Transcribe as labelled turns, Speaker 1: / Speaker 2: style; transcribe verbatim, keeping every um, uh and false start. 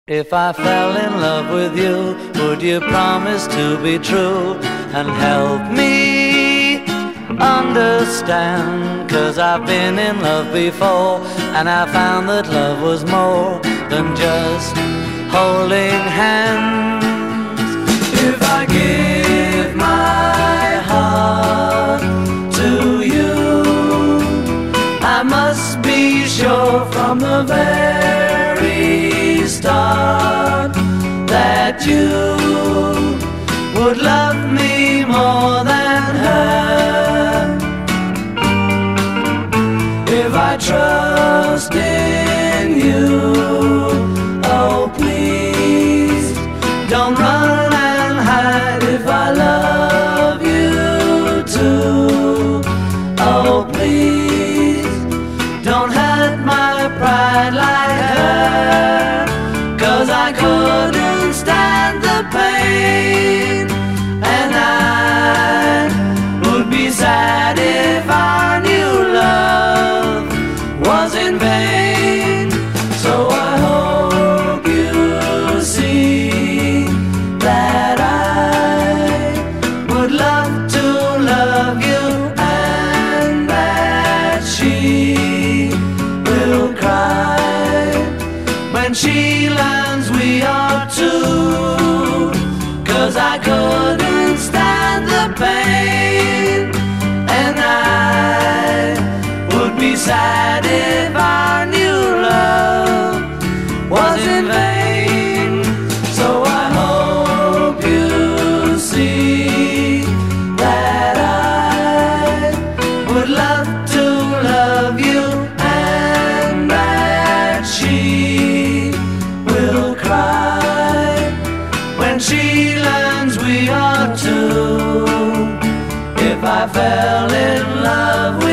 Speaker 1: If I fell in love with you, would you promise to be true and help me understand? 'Cause I've been in love before and I found that love was more than just holding hands. If I give my heart to you, I must be sure from the very start that you would love me more than her. If I trust in you, oh please don't run and hide. If I love you too, oh please don't hurt my pride like her. 'Cause I couldn't stand the pain, and I would be sad if I knew love was in vain. So I hope you see that I would love to love you, and that she will cry when she learns we are two. 'Cause I couldn't stand the pain, and I would be sad if I knew love was in vain. So I hope you see that I would love to love you, and that she will cry when she learns we are two. If I fell in love